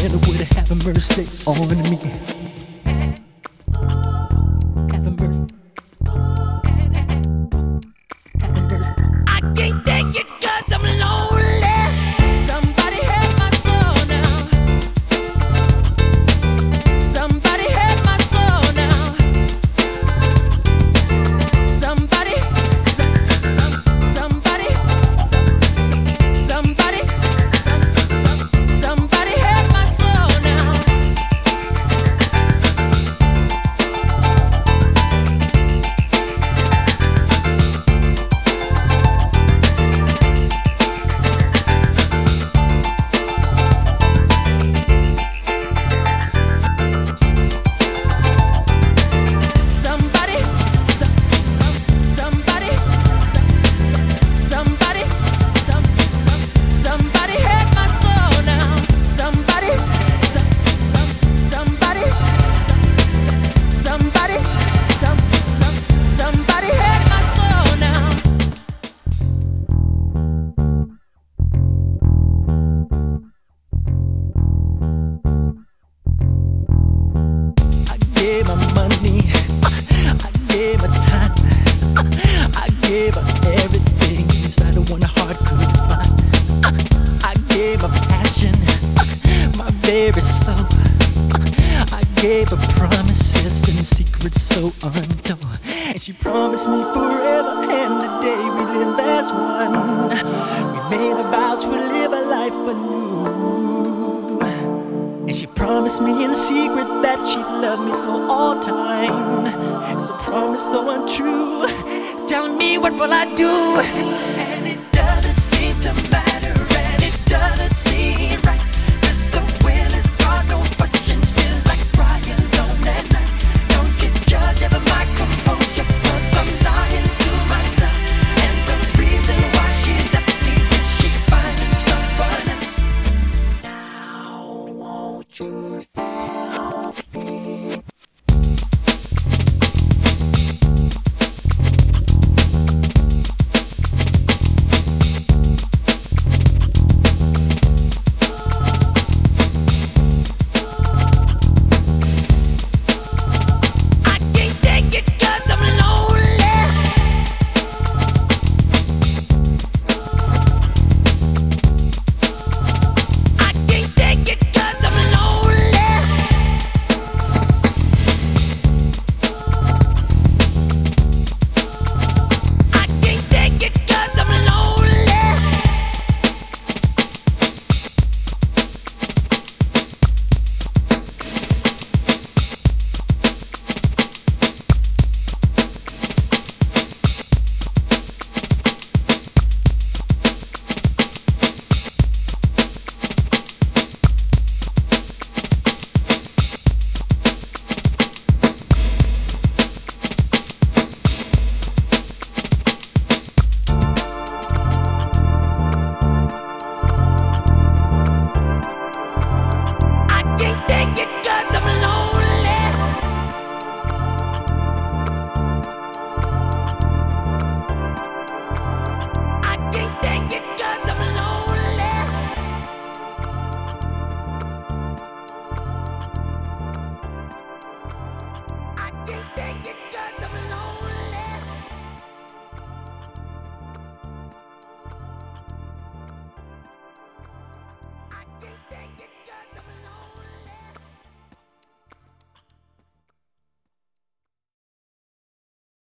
and would have mercy on me. Have mercy. I can't take it 'cause I'm lonely. Somebody help my soul now. Somebody help my soul now. Somebody, somebody, somebody help my soul now. I gave her money, I gave her time, I gave her everything inside of one heart could find. I gave her passion, my very soul. I gave her promises and secrets so untold. And she promised me forever, and the day we live as one. We made our vows, we live a life anew. And she promised me in secret that she'd love me for all time. It's a promise so untrue. Telling me what will I do? And it